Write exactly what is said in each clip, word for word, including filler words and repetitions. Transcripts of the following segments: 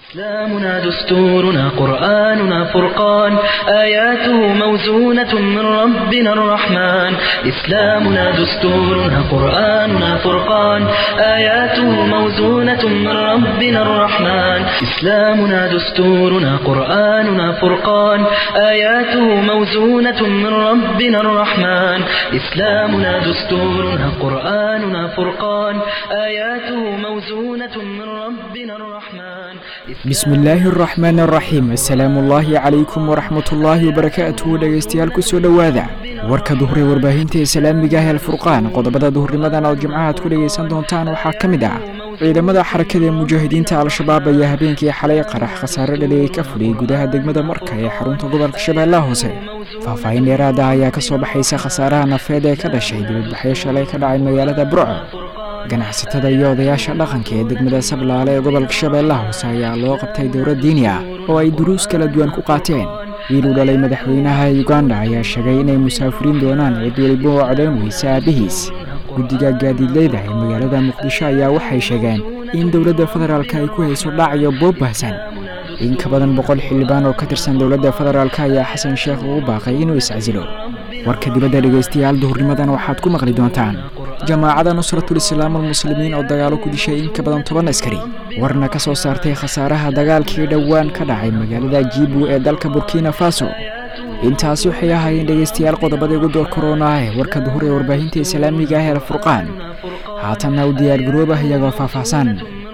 إسلامنا دستورنا قرآننا فرقان آياته موزونة من ربنا الرحمن إسلامنا دستورنا قرآننا فرقان آياته موزونة من ربنا الرحمن إسلامنا دستورنا قرآننا فرقان آياته موزونة من ربنا الرحمن إسلامنا دستورنا قرآننا فرقان آياته موزونة من ربنا الرحمن بسم الله الرحمن الرحيم السلام الله عليكم ورحمة الله وبركاته dhageystayaal ku soo dhawaada warka duhri warbaahinta islaamiga ah ee furqaan qodobada duhurnimadan oo jimcaha ku dhageysan doontaan waxa kamid ah ciidamada xarakada mujaahidiinta al-shabaab ayaa habeenkii xalay qarax khasaare dhaliyay ka fuliyay gudaha degmada marka ee xarunta gobolka shabeellaha hoose faahfaahin dheeraad ah ayaa ka soo baxaysa khasaaraha nafeed ee ka dhashay dibadbaxyo shalay ka dhacay magaalada burco ganacsatada iyo odayaasha dhaqanka ee degmada sablaale ee gobolka shabeellaha hoose ayaa loo qabtay dowlad diini ah oo ay duruus kala duwan ku qaateen wiil u dhalay madaxweynaha Uganda ayaa sheegay inay musaafiriin doonaan cid waliba oo codeyn weysa aabihiis guddiga gaadiidleyda ee magaalada muqdisho ayaa waxay sheegeen in dowladda federaalka ay ku hayso dhac iyo boob baahsan in ka badan boqol xildhibaan oo ka tirsan dowladda federaalka ayaa xasan sheekh ugu baaqay inuu iscasilo warka dibadda dhageystayaal duhurnimadan waxaad ku maqli doontaan jamaacada nusratul islaam al muslimiin oo dagaalo ku dishay in ka badan toban askari warna ka soo saartay khasaaraha dagaalkii dhawaan ka dhacay magaalada Jibu ee dalka Burkina Faso intaas waxay ahaayeen dhageystayaal qodobada ugu door corona ee warka duhur ee warbaahinta islaamiga ah ee furqaan haatan u diyaar garooba iyagoo faahfaahsan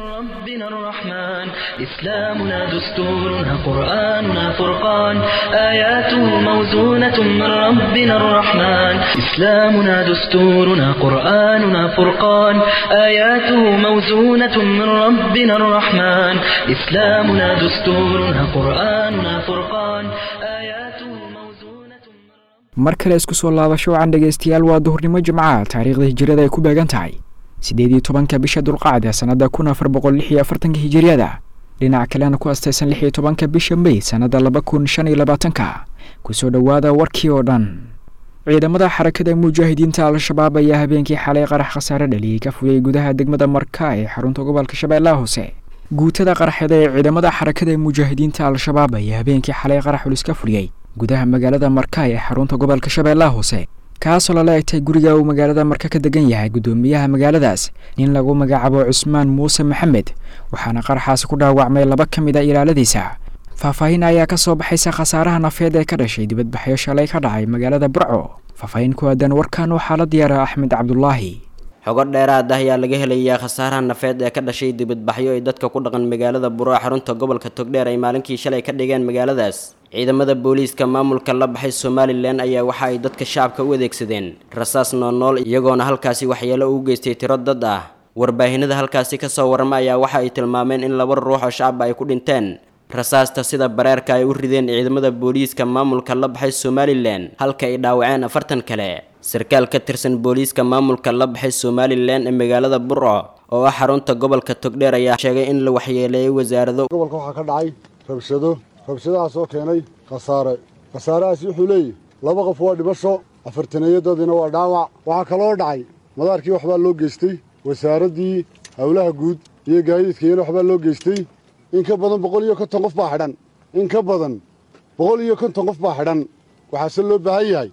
الرحمن إسلامنا دستورنا قرآننا فرقان آياته موزونة من ربنا الرحمن إسلامنا دستورنا قرآننا فرقان آياته موزونة من ربنا الرحمن إسلامنا دستورنا قرآننا فرقان آياته موزونة markale isku soo laabasho aan dhageystayaal waa duhurnimo jimcaha taariikhda hijrada ay ku beegan tahay sideed iyo tobanka bisha dulqaacda sanada kun afar boqol lix iyo afartan hijriyada dhinaca kalena ku astaysan lix iyo tobanka bisha May sanada laba kun shan iyo labaatan ku soo dhawaada warkii oo dhan ciidamada xarakada mujaahidiinta al-shabaab ayaa habeenkii xalay qarax khasaare dhaliyay ka fuliyay gudaha degmada marka ee xarunta gobolka shabeellaha hoose guutada qaraxda ee ciidamada xarakada mujaahidiinta al-shabaab ayaa habeenkii xalay qarax culus ka fuliyay gudaha magaalada marka ee xarunta gobolka shabeellaha hoose kaasoo la leeytay guriga uu magaalada marka ka degan yahay gudoomiyaha magaaladaas nin lagu magacaabo Cusmaan Muuse Maxamed waxaana qaraxaas ku dhaawacmay laba kamid ah ilaaladiisa faahfaahin ayaa ka soo baxaysa khasaaraha nafeed ee ka dhashay dibadbaxyo shalay ka dhacay magaalada Burco faahfaahin ku aadan warkan waxa la diyaaray Axmed Cabdullaahi xogo dheeraad ah ayaa laga helayaa khasaaraha nafeed ee ka dhashay dibadbaxyo ay dadka ku dhaqan magaalada Burco xarunta gobolka Togdheer ay maalinkii shalay ka dhigeen magaaladaas ciidamada booliiska maamulka la baxay Somaliland ayaa waxa ay dadka shacabka u adeegsadeen rasaas nool iyagoona halkaasi waxyeelo u geystay tiro dad ah warbaahinada halkaasi ka soo warama ayaa waxa ay tilmaameen in laba ruux oo shacab ay ku dhinteen rasaasta sida bareerka ay u rideen ciidamada booliiska maamulka la baxay Somaliland halka ay dhaawaceen afartan kale sarkaal ka tirsan booliiska maamulka la baxay Somaliland ee magaalada Burco oo ah xarunta gobolka Togdheer ayaa sheegay in la waxyeeleeyay wasaaradda gobolka waxa ka dhacay rabshado rabshadahaas oo keenay khasaare khasaarahaas wuxuu leeyahay laba qof waa dhibasho afartaneeyadoodina waa dhaawac waxaa kaloo dhacay madaarkii waxbaa loo geystay wasaaraddii howlaha guud iyo gaadiidkayna waxbaa loo geystay in ka badan boqol iyo konton qof baa xidhan in ka badan boqol iyo konton qof baa xidhan waxaase loo baahan yahay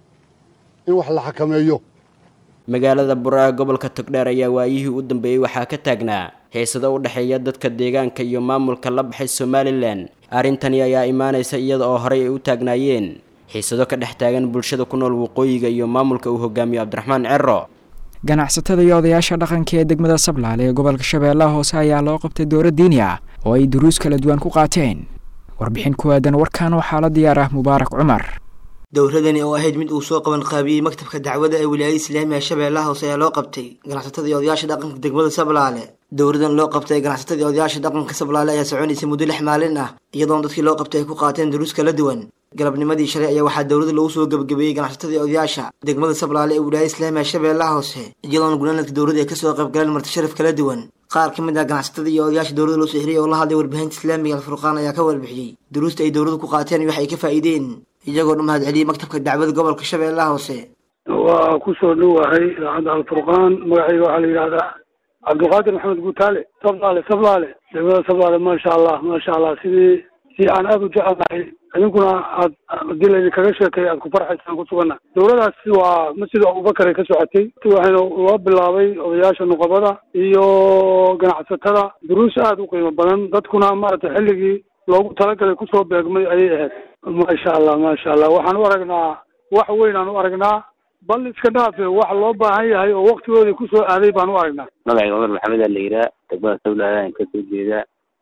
in wax la xakameeyo magaalada Burco gobolka Togdheer ayaa waayihii u dambeeyay waxaa ka taagnaa heesado u dhaxeeya dadka deegaanka iyo maamulka la baxay Somaliland arintani ayaa imaanaysa iyada oo horey ay u taagnaayeen heesado ka dhex taagan bulshada ku nool waqooyiga iyo maamulka uu hogaamiyo Cabdiraxmaan Cerro ganacsatada iyo odayaasha dhaqanka ee degmada Sablaale ee gobolka Shabeellaha hoose ayaa loo qabtay dowlad diini ah oo ay duruus kala duwan ku qaateen warbixin ku aadan warkan waxa la diyaaray Mubaarak Umar dowladani oo ahayd mid uu soo qaban qaabiyay maktabka dacwada ee wilaayada islaamiga shabeellaha hoose ayaa loo qabtay ganacsatada iyo odayaasha dhaqanka degmada Sablaale dowladan loo qabtay ganacsatada iyo odayaasha dhaqanka Sablaale ayaa soconaysay muddo lix maalin ah iyadoo dadkii loo qabtay ay ku qaateen duruus kala duwan galabnimadii shalay ayaa waxaa dowladda lagu soo gabagabeeyay ganacsatada iyo odayaasha degmada Sablaale ee wilaayada islaamiga shabeellaha hoose iyadoo gunaanadka dowladda ay ka soo qayb galeen marti sharaf kala duwan qaar ka mid ah ganacsatada iyo odayaasha dowladda loo soo xiriyay oo la hadlay warbaahinta islaamiga al-furqaan ayaa ka warbixiyay duruusta ay dowladdu ku qaateen iyo waxa ay ka faa'iideen iyagoo mahad celiyay maktabka dacwada gobolka shabeellaha hoose waa ku soo dhawahay idaacadda al-furqaan magacayga waxaa la yidhaahdaa cabdiqaadir maxamed guutaale sablaale sablaale degmada sablaale maasha allah maasha allah sidii si aan aada u jecelnahay idinkuna aad hadii laydinkaga sheekay aad ku farxaysaan ku sugana dowladaasi waa masjid abubakar ay ka socotay waxayna loo bilaabay odayaasha nuqabada iyo ganacsatada duruus aada u qiimo badan dadkuna maaragtay xilligii loogu talagalay kusoo beegmay ayay ahayd maasha allah maasha allah waxaan u aragnaa wax weyn aan u aragnaa bal iska dhaafe wax loo baahan yahay oo waktigoodii kusoo aaday baan u aragnaa magacayga cumar maxamed aa la yiraa degmada sablaale aan kasoo jeeda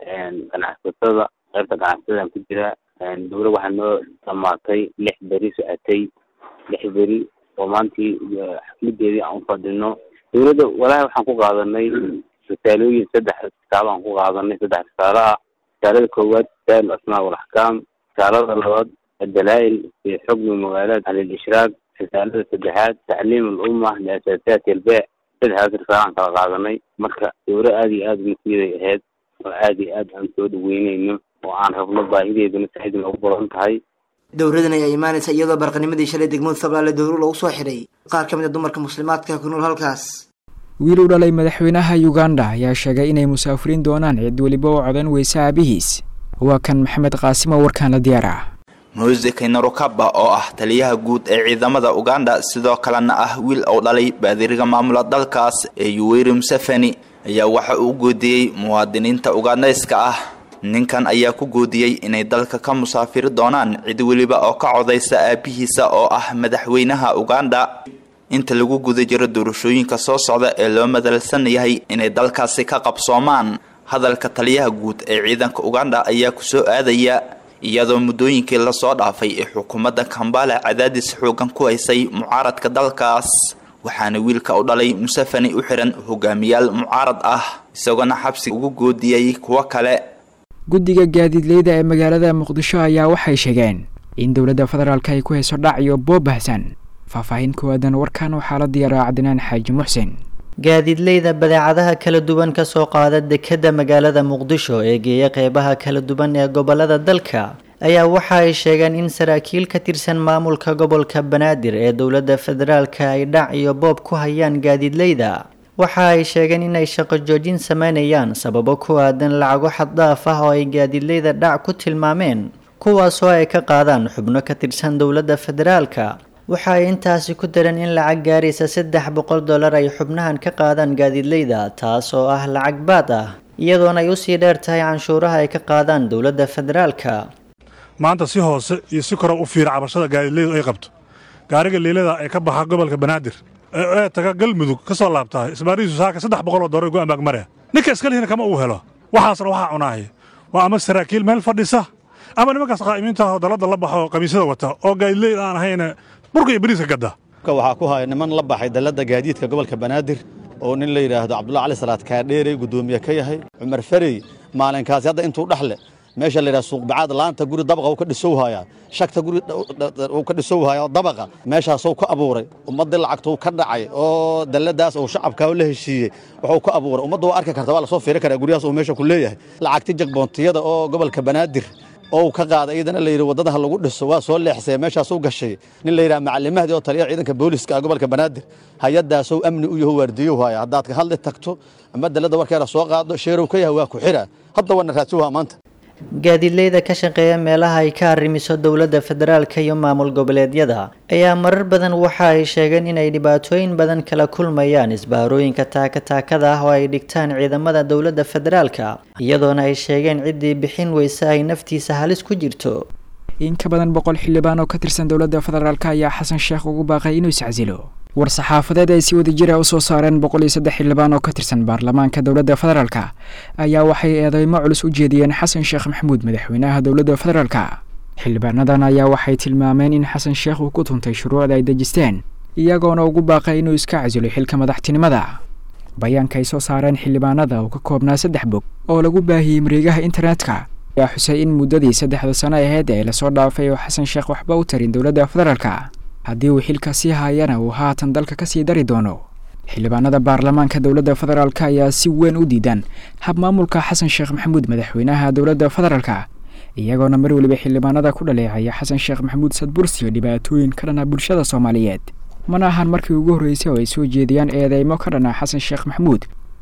ganacsatada qaybta ganacsatada aan ku jiraa dowla waxaa noo dhamaatay lix beri socotay lix beri oo maantii xafladeedii aan ufadhino dowladda walaahi waxaan ku qaadanay risaalooyin saddex risaalo aan ku qaadanay saddex risaalo ah risaalada koowaad risaal asmaa walaxkaam risaalada labaad adalaa'il fi xukmi magaalaat can ilishraaq risaalada saddexaad tacliim alumma liasaasaati albeec saddexdaas risaalo aan kala qaadanay marka dowla aada iyo aada masiiday ahayd oo aada iyo aad aan soo dhaweyneyno oo aan rabno baahideeduna saaid noogu badan tahay dowladan ayaa imaanaysa iyadoo barqanimadii shalay degmada sablaale dowlo lagu soo xiray qaar ka mid a dumarka muslimaadka ku nool halkaas wiil u dhalay madaxweynaha uganda ayaa sheegay inay musaafiriin doonaan cid weliba oo codan weysa aabihiis waa kan maxamed qaasimo warkaan la diyaara Mose Kainerugaba oo ah taliyaha guud ee ciidamada Uganda sidoo kalena ah wiil oo dhalay baadiriga maamulka dalkaas ee Yoweri Museveni ayaa waxa uu goodiyay muwaadiniinta Ugandayska ah ninkan ayaa ku goodiyay inay dalka ka musaafiri doonaan cid waliba oo ka codaysa aabihiisa oo ah madaxweynaha Uganda inta lagu guda jiro doorashooyinka soo socda ee loo madalsan yahay inay dalkaasi ka qabsoomaan hadalka taliyaha guud ee ciidanka Uganda ayaa ku soo aadaya iyadoo muddooyinkii la soo dhaafay ee xukuumadda Kampala cadaadis xoogan ku haysay mucaaradka dalkaas waxaana wiilka u dhalay Museveni u xiran hogaamiyaal mucaarad ah isagoo xabsi ugu goodiyay kuwa kale guddiga gaadiidleyda ee magaalada Muqdisho ayaa waxay sheegeen in dowladda federaalka ay ku hayso dhac iyo boob bahsan faahfaahin ku aadan warkaan waxaa la diyaaraa Cadnaan Xaaji Muxsin gaadiidleyda badeecadaha kala duwan ka soo qaada dekedda magaalada Muqdisho ee geeya qeybaha kala duwan ee gobolada dalka ayaa waxa ay sheegeen in saraakiil ka tirsan maamulka gobolka Banaadir ee dowladda federaalka ay dhac iyo boob ku hayaan gaadiidleyda waxa ay sheegeen in ay shaqo joojin sameynayaan sababo ku aadan lacago xad dhaaf ah oo ay gaadiidleyda dhac ku tilmaameen kuwaas oo ay ka qaadaan xubno ka tirsan dowladda federaalka waxa ay intaasi ku dareen in lacag gaaraysa saddex boqol dollar ay xubnahan ka qaadaan gaadiidleyda taas oo ah lacag baad ah iyadoona ay usii dheer tahay canshuuraha ay ka qaadaan dowladda federaalka maanta si hoose iyo si kor u fiir cabashada gaadiidleyda ay qabto gaariga leelada ay ka baxa gobolka Banaadir ee taga galmudug ka soo laabtay isbaariisu saaka saddex boqol oo dollar go ambaag mare ninka iska lehina kama uu helo waxaasna waxa cunaahay waa ama saraakiil meel fadhisa ama nimankaas qaa'imiinta oo dalada la baxo qamiisada wata oo gaadiidleyda aan ahayn burka ibriiska gada waxa ku hay niman la baxay dalada gaadiidka gobolka Banaadir oo nin la yiraahdo Cabdullaahi Cali Salaad ka dheeray gudoomiye ka yahay Umar Farey maalinkaas hadda intuu dhaxle meesha la yiraahdo suuq bacaad laanta guri dabaqa uu ka dhisow haya shaqta guri uu ka dhisow haya dabaqa meeshaas uu ka abuuray ummadda lacagta uu ka dhacay oo daladaas oo shacabka la heshiiyay wuxuu ka abuuray ummadda waa arki kartaa waa la soo fiirin karaa guriyaas oo meesha ku leeyahay lacagti jagboontiyada oo gobolka Banaadir oo ka qaaday idana la yiri wadada lagu dhiso waa soo leexsay meeshaas uu gashay nin la yiraahdo macallimada oo taliya ciidanka booliska gobolka Banaadir hay'adaas oo amni u yahay waardiyo haya hadaad ka hadli tagto ama dalada warkeeda soo qaado sheerow ka yahay waa ku xira hadda wana raadsuha maanta gaadiidleyda ka shaqeeya meelaha ay ka arrimiso dowladda federaalka iyo maamul goboleedyada ayaa marar badan waxa ay sheegeen in ay dhibaatooyin badan kala kulmayaan isbaarooyinka taaka-taakada ah oo ay dhigtaan ciidamada dowladda federaalka iyadoona ay sheegeen ciddii bixin weysa ay naftiisa halis ku jirto in ka badan boqol xildhibaan oo ka tirsan dowladda federaalka ayaa xasan sheekh ugu baaqay inuu iscasilo war saxaafadeed ay si wada jir ah u soo saareen boqol iyo saddex xildhibaan oo ka tirsan baarlamaanka dowladda federaalka ayaa waxay eedeymo culus u jeediyeen xasan sheekh maxamuud madaxweynaha dowladda federaalka xildhibaanadan ayaa waxay tilmaameen in xasan sheekh uu ku tuntay shuruucda ay dejisteen iyagoona ugu baaqay inuu iska casilo xilka madaxtinimada bayaanka ay soo saareen xildhibaanada oo ka koobnaa saddex bog oo lagu baahiyey mareegaha internetka ayaa xusay in muddadii saddexda sano ahayd ee lasoo dhaafay oo xasan sheekh waxba u tarin dowladda federaalka haddii uu xilka sii haayana uu haatan dalka ka sii dari doono xildhibaanada baarlamaanka dowladda federaalka ayaa si weyn u diidan hab maamulka xasan sheekh maxamuud madaxweynaha dowladda federaalka iyagoona mar waliba xildhibaanada ku dhaleecaya xasan sheekh maxamuud sadbursi iyo dhibaatooyin ka dhana bulshada soomaaliyeed mana ahan markii ugu horreysay oo ay soo jeediyaan eedeymo ka dhana xasan sheekh maxamuud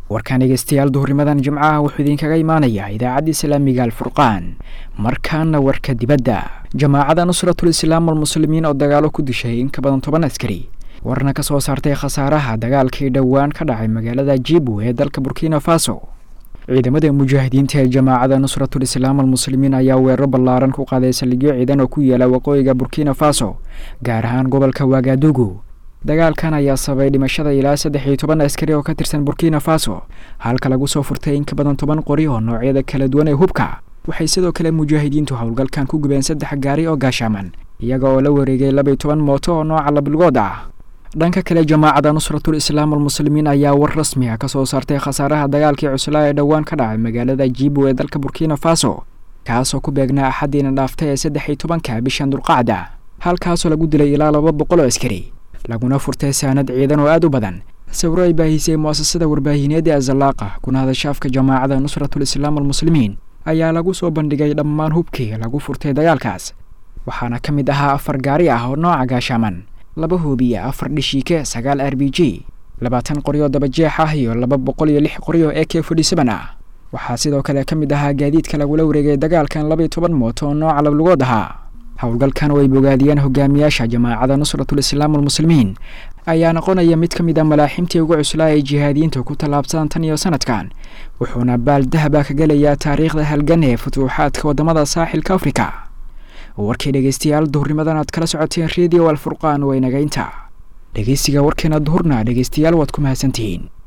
warkaan dhegeystayaal duhurnimadan jimcaha wuxuu idinkaga imaanayaa idaacadda islaamiga alfurqaan markaana warka dibadda jamaacada nusratul islaam walmuslimiin oo dagaalo ku dishay in ka badan toban askari warna ka soo saartay khasaaraha dagaalkii dhowaan ka dhacay magaalada jibu ee dalka burkina faso ciidamada mujaahidiinta ee jamaacada nusratul islaam walmuslimiin ayaa weeraro ballaaran ku qaaday saldhigyo ciidan oo ku yaala waqooyiga burkina faso gaar ahaan gobolka wagadugu dagaalkan ayaa sababay dhimashada ilaa saddex iyo toban askari oo ka tirsan burkina faso halka lagu soo furtay in ka badan toban qori oo noocyada kala duwan ee hubka waxay sidoo kale mujaahidiintu howlgalkan ku gubeen saddex gaari oo gaashaaman iyaga oo la wareegay laba iyo toban mooto oo nooca labilgood ah dhanka kale jamaacada nusratul islaam walmuslimiin ayaa war rasmi ah ka soo saartay khasaaraha dagaalkii cuslaa ee dhowaan ka dhacay magaalada jibu ee dalka burkina faso kaasoo ku beegnaa axadiina dhaaftay ee saddex iyo tobanka bishan dulqacda halkaasoo lagu dilay ilaa laba boqol oo askari laguna furtay saanad ciidan oo aad u badan sawiro ay baahisay mu'asasada warbaahineed ee azalaaqa kuna hadashaafka jamaacada nusratul islaam walmuslimiin ayaa lagu soo bandhigay dhammaan hubkii lagu furtay dagaalkaas waxaana ka mid ahaa afar gaari ah oo nooca gaashaaman laba hubiya afar dhishiike sagaal r b g labaatan qoryo dabajeex ah iyo laba boqol iyo lix qoryo e k forty seven ah waxaa sidoo kale ka mid ahaa gaadiidka lagula wareegay dagaalkan laba iyo toban mooto oo nooca labilgood ahaa howlgalkan way bogaadiyeen hogaamiyaasha jamaacada nusratul islaam walmuslimiin ayaa noqonaya mid ka mid ah malaaximtii ugu cuslaa ay jihaadiyiinta ku tallaabsadaan tan iyo sanadkan wuxuuna baal dahaba ka gelayaa taariikhda halgan ee futuuxaadka wadamada saaxilka afrika warkii dhegeystayaal duhurnimadan aad kala socoteen radio alfurqaan way nagaynta dhegeysiga warkeena duhurna dhegeystayaal waad ku mahadsantihiin